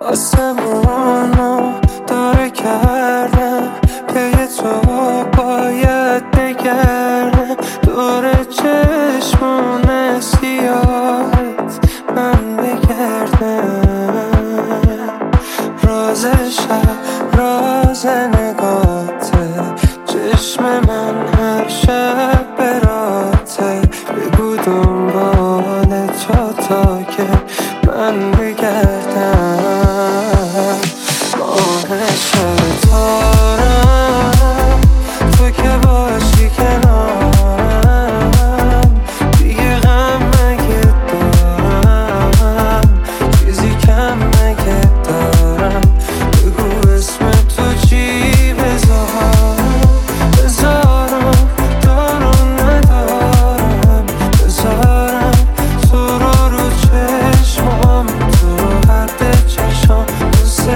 آسمونو داره کردم پی تو باید بگردم دور چشمون سیاهت من بگردم راز شب راز نگاته چشم من هر شب براته بگو دنبال تو تا که من بگردم ماه شب تارم تو که باشی کنارم دیگه غم مگه دارم چیزی کم مگه دارم بگو اسم تو چی بذارم دارم ندارم بذارم تو رو چشمام تو حد چشم دوست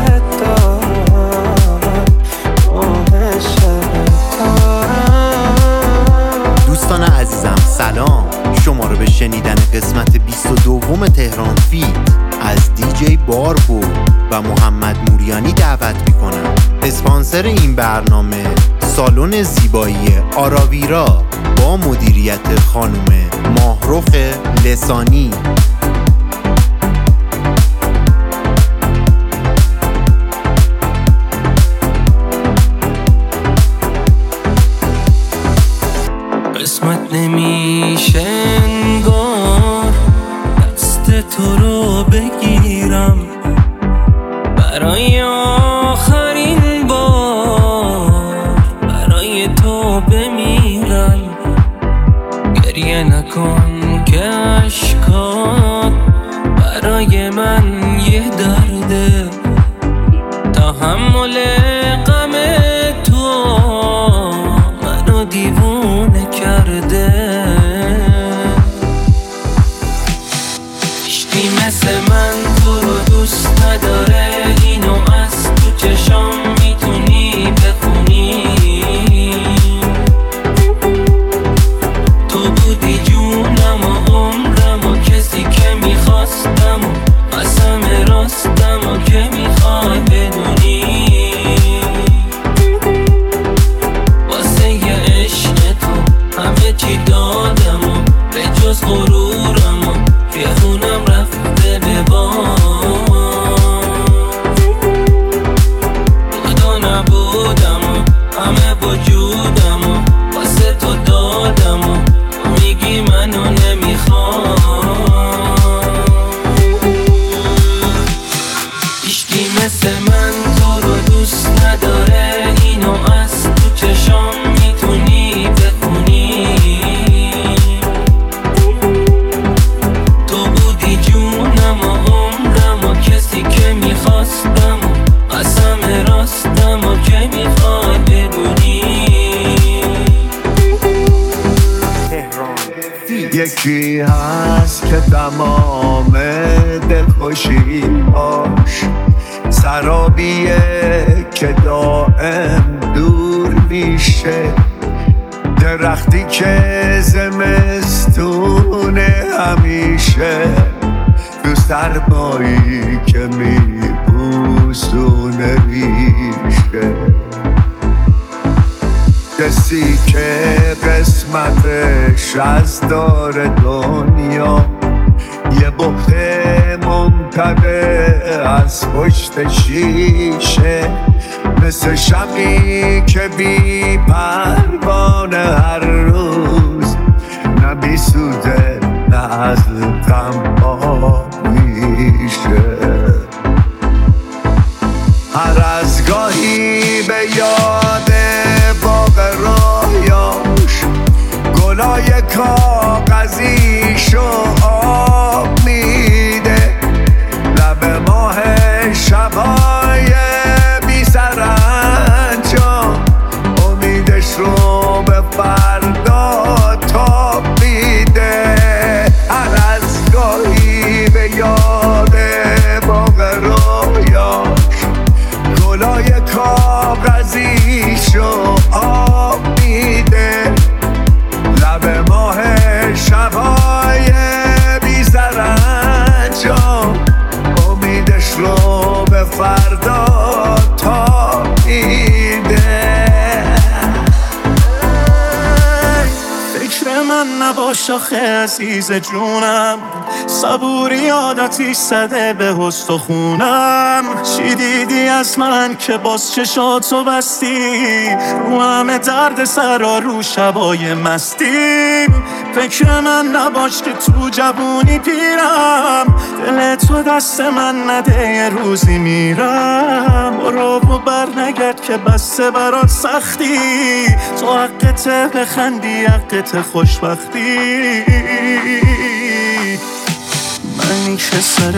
دارم ماه شب تارم. دوستان عزیزم سلام، شما رو به شنیدن قسمت 22 تهران فیت از دیجی باربو و محمد موریانی دعوت میکنم. اسپانسر این برنامه سالن زیبایی آراویرا با مدیریت خانم ماهرخ لسانی. قسمت نمیشه انگار دست تو رو بگیرم برای آخرین بار برای تو بمیرم گریه نکن که اشکات برای من یه درده تحمل غم تو منو دیوونه کرده هیچکی مثل من تو رو دوست نداره اینو از تو چشام میتونی بخونی تو بودی جونم و عمرم و کسی که میخواستم و قسم راستم و که میخوای بدونی واسه یه عشق تو همه چی دادم و به جز غرورم و یه خونم رفته به خدا نبودم و همه وجودم و واسه تو دادم و میگی منو نمیخوام هیچکی مثل من تو رو دوست نداره اینو از تو چشام میتونی بخونی تو بودی جونم و عمرم و کسی که میخواستم و قسم راستم و که میخوای بدونی یکی هست که تمام دلخوشی‌هاش سرابیه که دائم دور میشه درختی که زمستونه همیشه تو سرمایی که میبوسونه ریشه کسی که قسمتش از دار دنیا یه بخت ممتده از پشت شیشه مثل شمی که بی پروانه هر روز نه بی سوزه نه از غم آب میشه هر از گاهی به یاد باغ رویاش گلای کاغذیشو آب میده لب ماه شبای بی سرانجام امیدش رو به فردا تاب میده هر فردا تا میده. فکر من نباش آخه عزیز جونم، صبوری عادتی زده به هست و خونم. چی دیدی از من که باز چشاتو بستی، رو همه درد سرا رو شبای مستیم. فکر من نباش که تو جوونی پیرم، دل تو دست من نده یه روزی میرم. برو و بر نگرد که بسته برات سختی، تو حقته بخندی حقت خوشبختی. منی که سر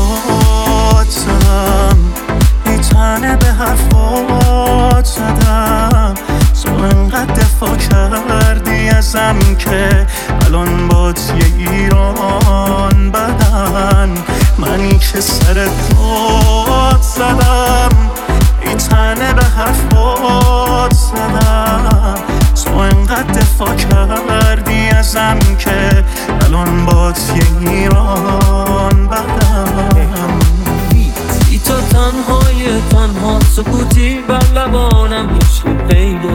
دادم ای تنه به حرفات زدم، تو انقدر دفاع کردی ازم که الان بات یه ایران بدن. منی که سر داد زدم ای تنه به حرفات زدم، تو انقدر دفاع کردی ازم که الان بات یه ایران بدم. ای تو تنها سکوتی بر لبانم هیچ پیدا،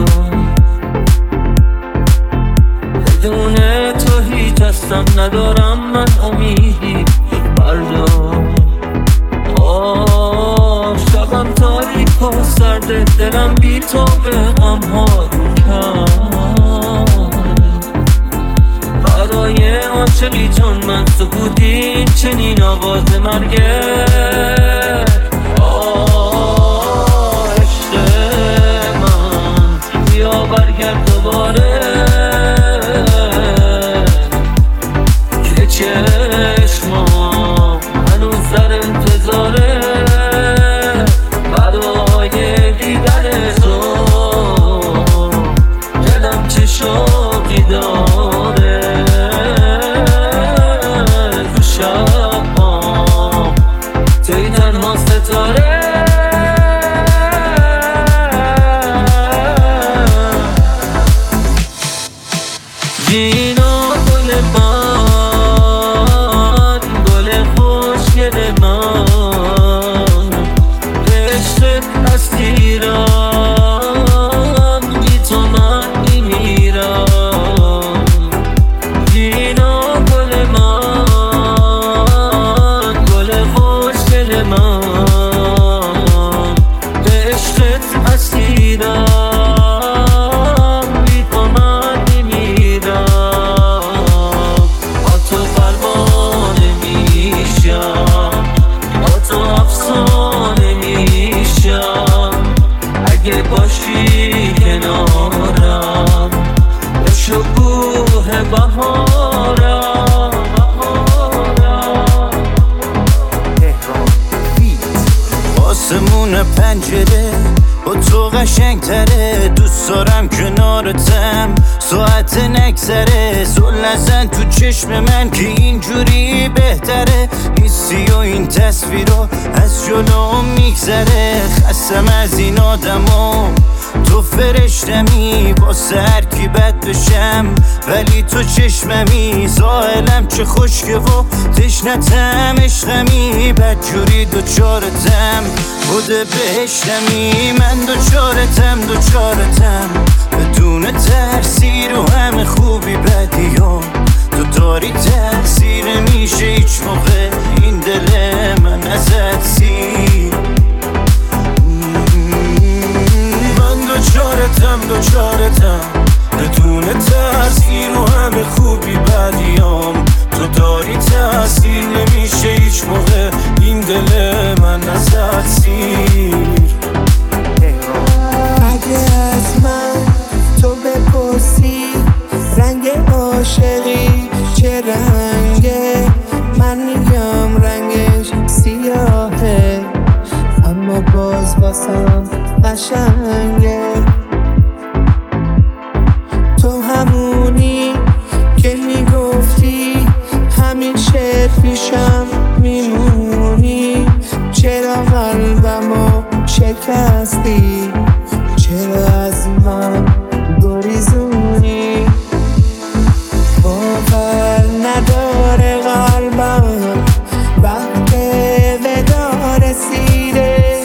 بدون تو هیچ هستم ندارم من امیدی فردا. شبم تاریک و سرد دلم بی تو به غم ها رو کرد. برای عاشقی چون من سکوتی چنین آواز مرگه. عشق من بیا برگرد دوباره که چشمام هنوز در انتظاره برای دیدن تو. دلم چه شوقی داره تو شبام توی تنها ستاره. جینا گل من، گل خوشگل من، عشقت از تیرم بی تو من میمیرم. جینا گل من، گل خوشگل من، عشقت از تیرم بی تو من میمیرم. با تو پروانه میشم، با تو افسانه میشم، اگه باشی کنارم به شکوه بهارم. آسمون پنجره با تو قشنگ تره، دوست دارم کنارتم ساعت نگذره. زل نزن تو چشم من که اینجوری بهتره، نیستی و این تصویرها از جلوم میگذره. خستم از این آدما تو فرشتمی، واسه هر کی بد بشم ولی تو چشممی. زائلم چه خشکه و تشنتم عشقمی، بدجوری دوچارتم بوده بهشتمی. من دوچارتم بدون ترسی رو همه خوبی بدیام. تو داری تأثیر میشه هیچ موقع این دل من ازت سیر. من دوچارتم بدون ترسی رو همه خوبی بدیام. تو داری تأثیر نمیشه هیچ موقع این دل من ازت سیر. اگه از من تو بپرسی رنگ عاشقی چه رنگه، من میگم رنگش سیاهه، اما باز واسم قشنگه. تو همونی که میگفتی همیشه پیشم میمونی، چرا قلبمو شکستی، چرا از من گریزونی. باور نداره قلبم وقت ودا رسیده،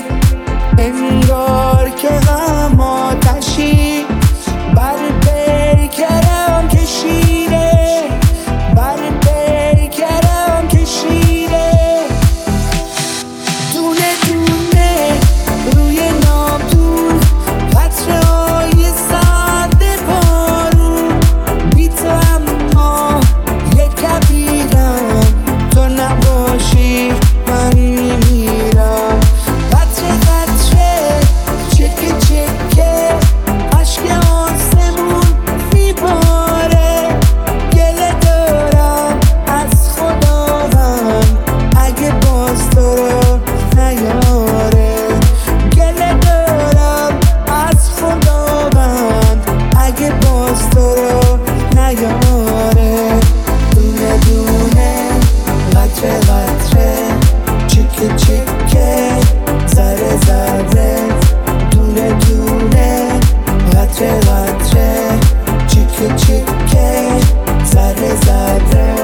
چیکه چیکه ذره ذره دونه دونه قطره قطره چیکه چیکه ذره ذره.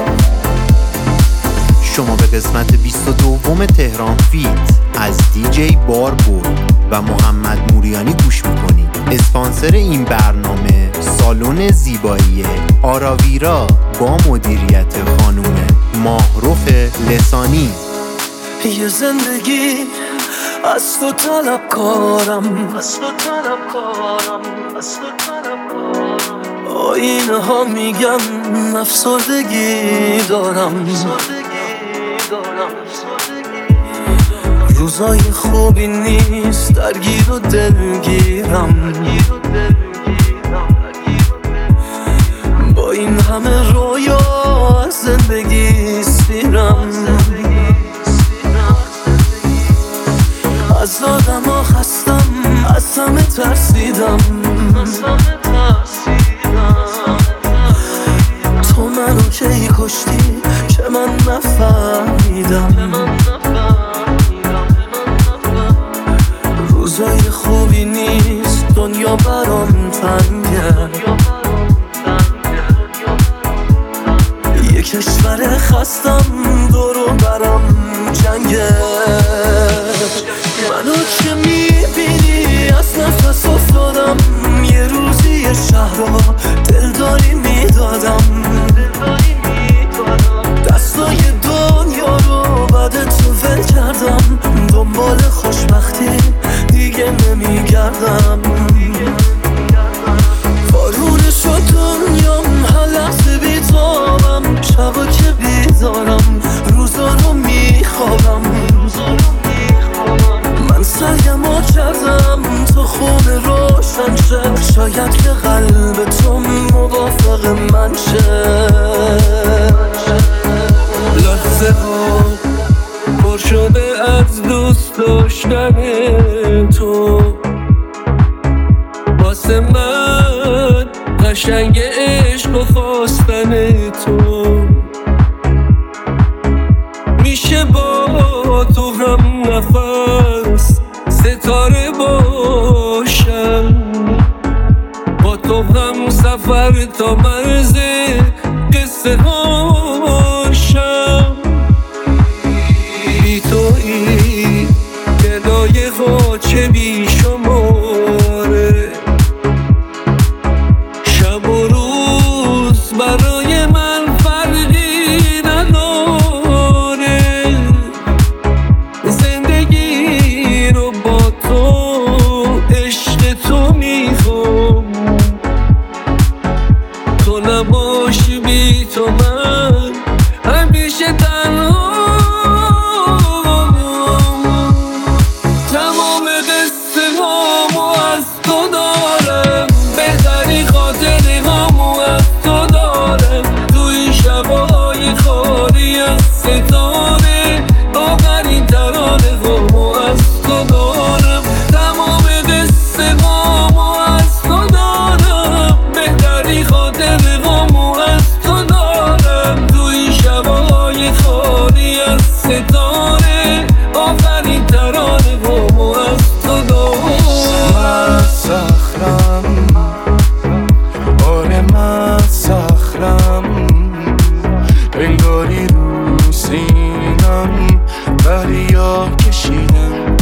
شما به قسمت 22 تهران فیت از دیجی باربول و محمد موریانی گوش میکنید. اسپانسر این برنامه سالن زیبایی آراویرا با مدیریت خانم ماهروف لسانی. یه زندگی از تو طلبکارم، آینه ها میگن افسردگی دارم، روزای خوبی نیست درگیر و دلگیرم، با این همه رویا از زندگی سیرم، از آدم ها خستم، از همه ترسیدم، تو منو کی کشتی که من نفهمیدم، روزای خوبی نیست دنیا برام تنگه، یه کشور خستم دورو برام جنگه، منو که میبینی از نفس افتادم، یه روزی یه شهر رو دلداری میدادم، دستای دنیا رو بعد تو ول کردم، دنبال خوشبختی دیگه نمیگردم، بارونه شد دنیام هر لحظه بیتابم، شبا که بیدارم روزا رو میخوابم، من سرگمو کردم تو خونه روشن شه، شاید که قلب تو موافق من شه، لحظه ها پر شده از دوست داشتن تو، واسه من قشنگ عشق و خواستن تو، میشه با تو هم نفس ستاره باشم، با تو هم سفر تا مرز قصه هاشم، بی تویی گدای خاچه بی شماره، شب و روز برای من فرقی نداره، زندگی رو با تو عشق تو میخوام، تو نباشی بی تو من همیشه تنها، تمام قصه هامو از تو دارم، بهترین خاطره هامو از تو دارم، تو این شبای خالی از ستاره، آخرین ترانه هامو از تو دارم، تمام قصه هامو از تو دارم، بهترین خاطره هامو از تو دارم، تو این شبای خالی از ستاره، آخرین ترانه هامو از تو دارم. من صخرم، آره من صخرم، انگاری رو سینم دریا کشیدم،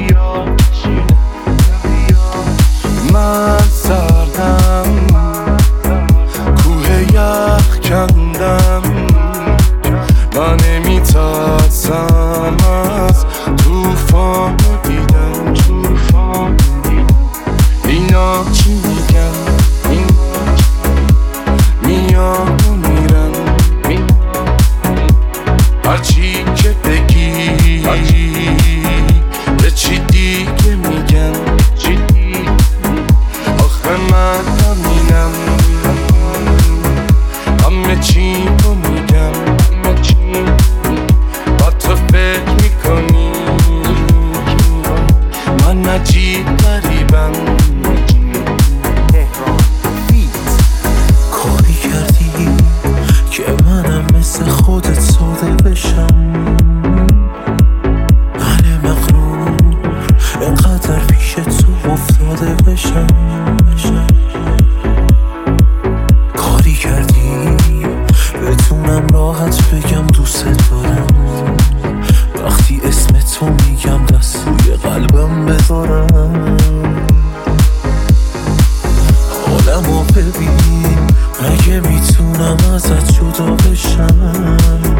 من سردم، کوه یخ کندم، من نمیترسم از توفان دیدم، اینا چی میگن، میان و میرن، هرچی که بگی به چی دیگه میگن، آخه من همینم، همه چی رو میگم، با تو فکر میکنی من عجیب غریبم، کاری کردی که منم مثل خودت ساده بشم، بشم. کاری کردی بتونم راحت بگم دوست دارم. وقتی اسم تو میگم دست روی قلبم بذارم. حالمو ببین مگه میتونم ازت جدا بشم.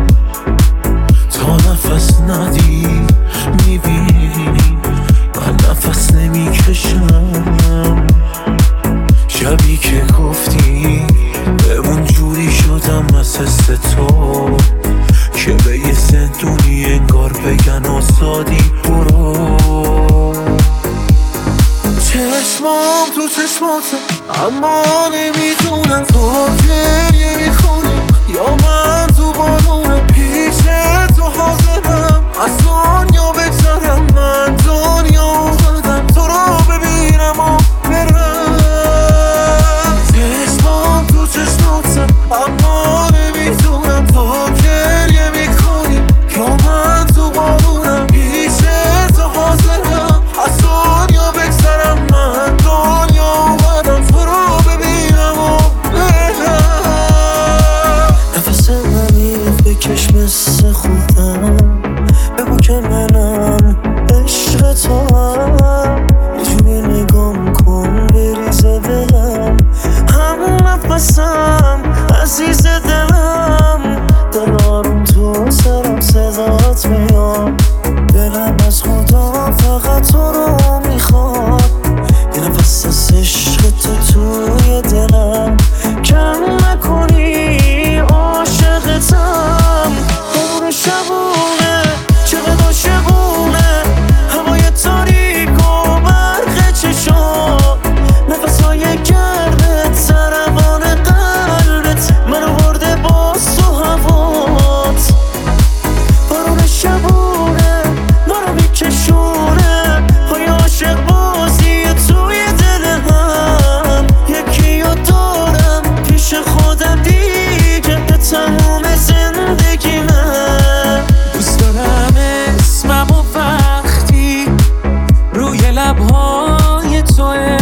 تا نفس ندی میبینی من نفس نمیکشم. شبی که گفتی بمون جوری شدم از حس تو که به یه زندونی انگار بگن آزادی برو. چشمام تو چشماته اما نمیدونم تو گریه میکنی یا من تو بارون پیش تو حاضرم از دنیا بگذرم. من دنیا اومدم تو رو ببینم و برم. چشمام تو چشماته اما نمیدونم تو گریه میکنی یا من تو بارونم پیش تو حاضرم از دنیا بگذرم. من دنیا اومدم تو رو ببینم و برم. نفس منی بکش مثل خودم بگو که منم عشق تو هم. یه جوری نگام کن بریزه دلم. هم نفسم عزیز دلم. دل آروم تو سرم صدات میاد. دلم از خدا فقط تو رو میخواد. یه نفس از عشق تو توی دلم. کم نکنی عاشقتم. عمر شبونه چقدر عاشقونه هوای تاریک و برق چشام. نفسهای گردت سروان قلبت منو برده باز تو هوات. بارون شبونه منو میکشونه پای عاشق بازی توی دل هم. یکی رو دارم پیش خودم دیگه به تموم زندگی من. دوست دارم اسمم و وقتی روی لبهای توه.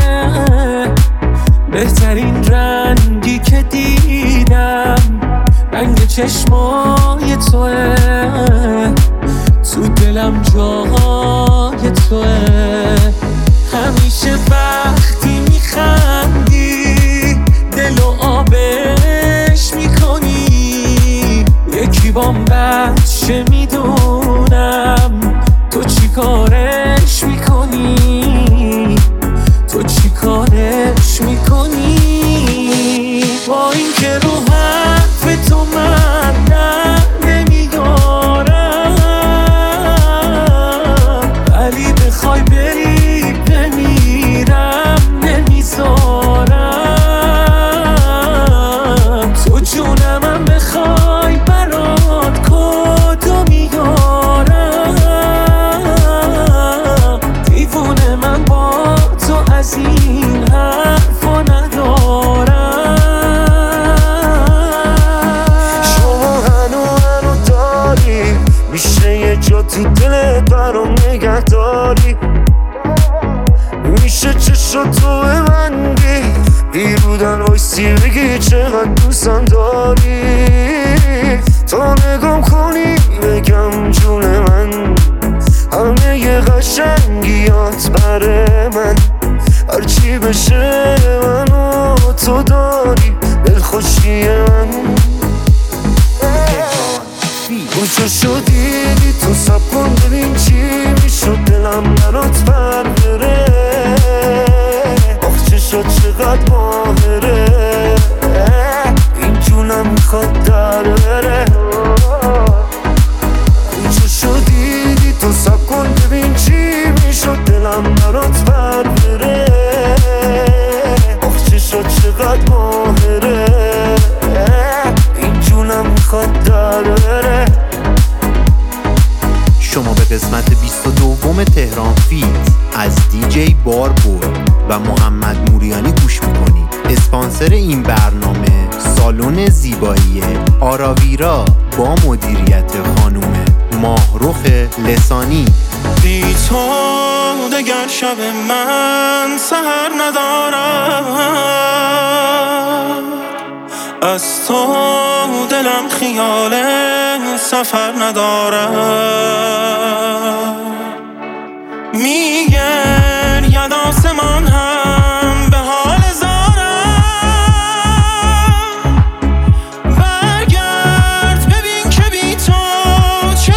بهترین رنگی که دیدم رنگ چشمای توه. تو دلم جای توه. همیشه وقتی میخندی دلو آبش میکنی. یکی بام بچه میدونم تو چی کارش میکنی. تو چی کارش میکنی. با این که رو حرف تو من نمیدارم ولی بخوای بری بمیرم نمیذارم. تو جونمم بخوای برات کدو میارم. دیوونه من با تو از این حرفا ندارم. شما هنو داری میشه یه جا تو دلت برام نگه داری. میشه چشم تو ببندی بیرودن وایسی بگی چقدر دوستم داری. تا نگام کنی بگم جون من همه ی قشنگیات بره من. هرچی بشه منو تو داری دلخوشی من. کجا شدی تو سب کن ببین چی میشد دلم برات بر بره. آخ چه شد چقدر ماهره این جونم میخواد در بره. کجا شدی تو سب کن ببین چی میشد دلم برات بر بره. آخ چه شد چقدر ماهره این جونم میخواد در بره. شما به قسمت 22 تهران فیت از دیجی باربور و محمد موریانی گوش میکنید. اسپانسر این برنامه سالن زیبایی آراویرا با مدیریت خانم ماهرخ لسانی. بی تو دگر شب من سحر ندارم، از تو دلم خیال سفر ندارم. میگرید آسمان هم به حال زارم، برگرد ببین که بی تو چه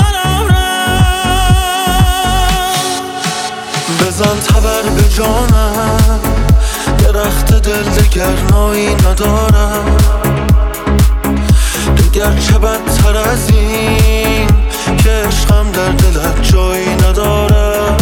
بیقرارم. بزن تبر به جانم، درخت دل دگر نایی ندارم، دگر چه بدتر از این که عشقم در دلت جایی ندارم.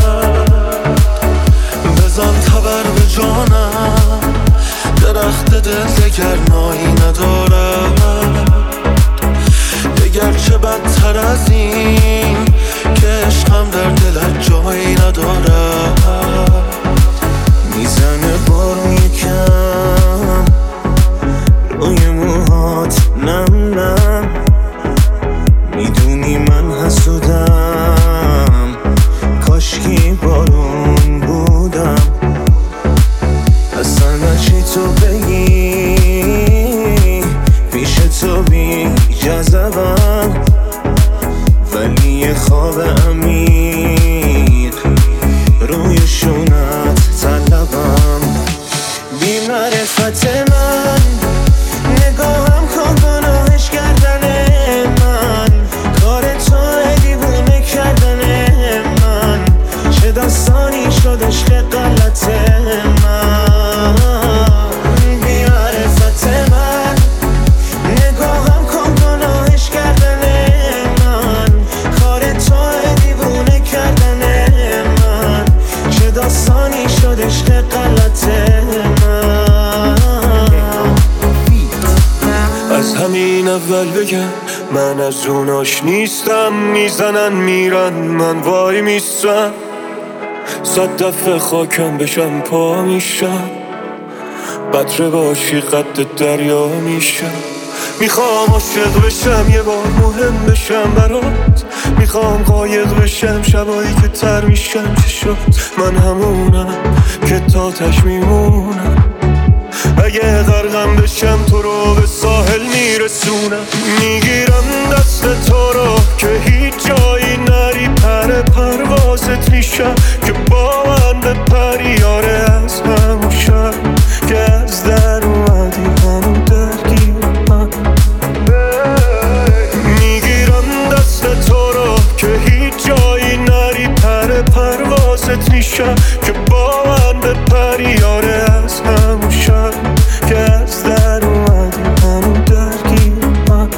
بزن تبر به جانم، درخت دل دگر نایی ندارم، دگر چه بدتر از این که عشقم در دلت جایی ندارم. میزنه بارون یکم روی موهات نم نم، میدونی من حسودم، کاشکی بارون بودم. اصلا چی تو بگی پیش تو بی جذبم، ولی یه خواب عمیق روی شونت طلبم. بی معرفت من نگاهم کن گناهش کردن من، کار تو دیوونه کردن من، چه داستانی شد عشق غلط من. بی معرفت من نگاهم کن گناهش کردن من، کار تو دیوونه کردن من، چه داستانی شد عشق غلط من. از همین اول بگم من از اوناش نیستم، میزنن میرن من وای میستم، 100 دفعه خاکم بشم پا میشم، قطره باشی قد دریا میشم. میخوام عاشق بشم یه بار مهم بشم برات، میخوام قایق بشم شبایی که تر میشم. چه شد من همونم که تاتش میمونم، اگه غرقم بشم تو رو به ساحل میرسونم. میگیرم دست تو رو که هیچ جایی نری، پر پروازت میشم که با من بپری. آره از همون شب که از در اومدی منو درگیر من، میگیرم دست تو رو که هیچ جایی نری، پر پروازت میشم که با من بپری. آره از همون شب که از در اومدی منو درگیر من.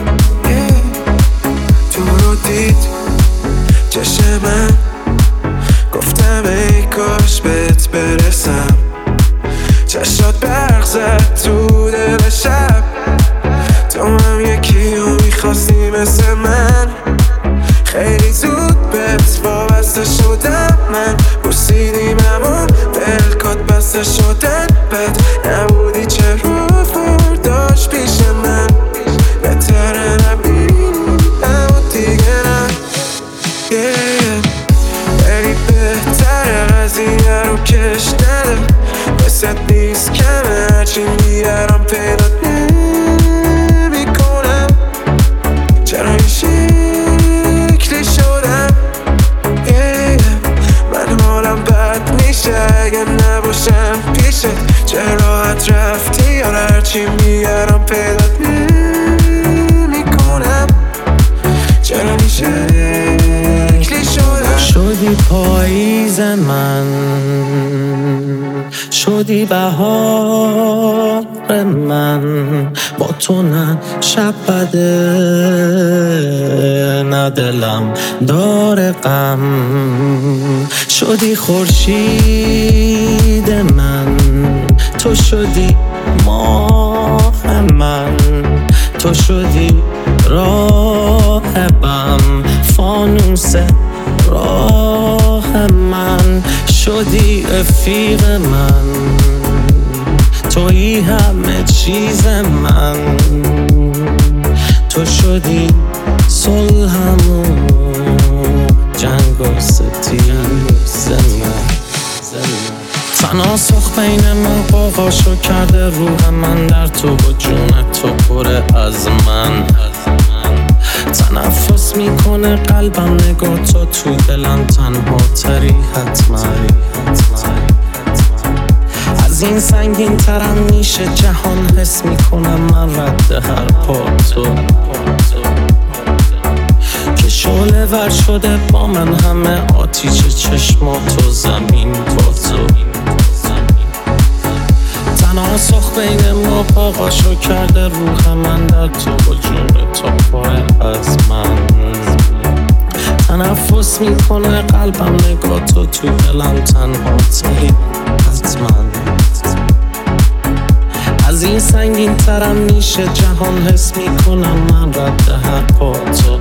تو رو دید چشم من، گفتم ای کاش بهت برسم، چشات برق زد تو دل شب، تو هم یکی رو میخواستی مثل من. خیلی زود بهت وابسته شدم من، بوسیدیم اما دلکات بسته شدن، بد نبودی چه رو داشت پیش من. بهتره نبینی اما دیگه نه، ولی بهتره قضیه رو کش نده، مثل نیست کمه هرچی میارم پیدات نمیکنم. چرا این شکلی شدم، من حالم بد میشه اگه نباشم پیشت. چه راحت رفتی یا هرچی میارم پیدات نمیکنم. چرا این شکلی شدم، شدی پاییز من، شدی بهار من، با تو نه شب بده نه دلم داره غم. شدی خورشید من، تو شدی ماه من، تو شدی راهبم، فانوس راه من. شدی رفیق من، تویی همه چیز من، تو شدی صلحم و جنگ و ستیز من. تناسخ بین ما قاقاشو کرده روح من در تو و جون تو پره از من تنفس میکنه قلبم نگاه تو دلم تنها تری حتما از این سنگین ترم میشه جهان حس میکنم من رد هر پا تو که شعله ور شده با من همه آتیش چشماتو زمین با تو تناسخ بین ما پاقاشو کرده روح من در تو و جون تو پاره از من تنفس میکنه قلبم نگاه تو دلم تنها تری حتما از این سنگین ترم میشه جهان حس میکنم من رد هر پا تو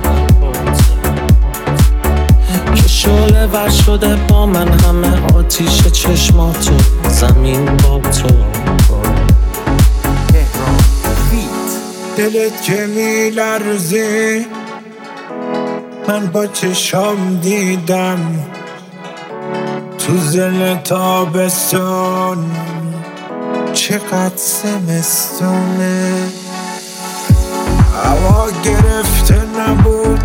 که شعله ور شده با من همه آتیش چشماتو زمین با تو دلت که میلرزه من با چشام دیدم تو زل تابستون چقدر زمستونه هوا گرفته نبود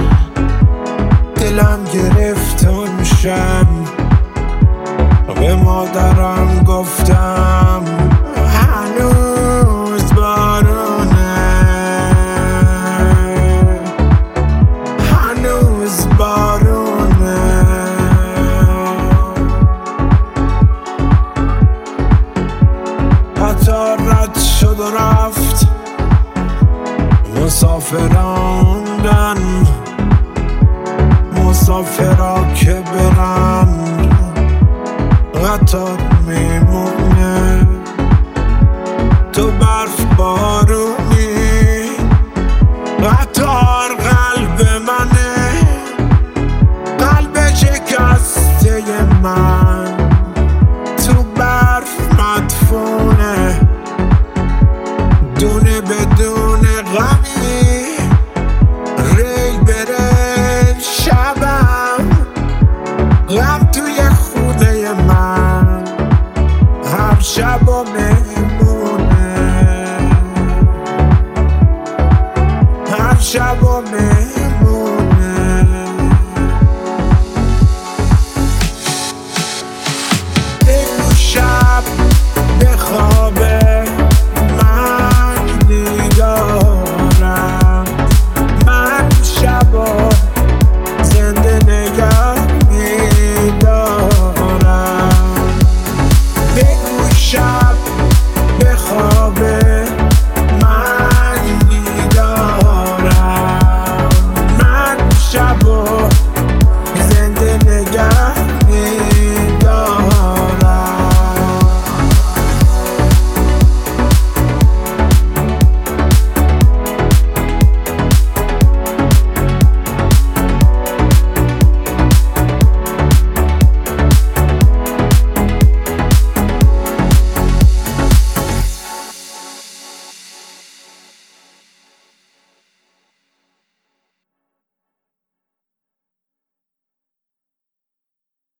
دلم گرفت اون شب به مادرم گفتم هنوز بارونه هنوز بارونه قطار رد شد و رفت مسافراندن مسافرا که برن قطار میمونه تو برف بارونی قطار قلب منه قلب شکسته من تو برف مدفونه دونه بدون غمی ریل بره شبم غم توی خونه من هر شب و مهمونه هر شب و مهمونه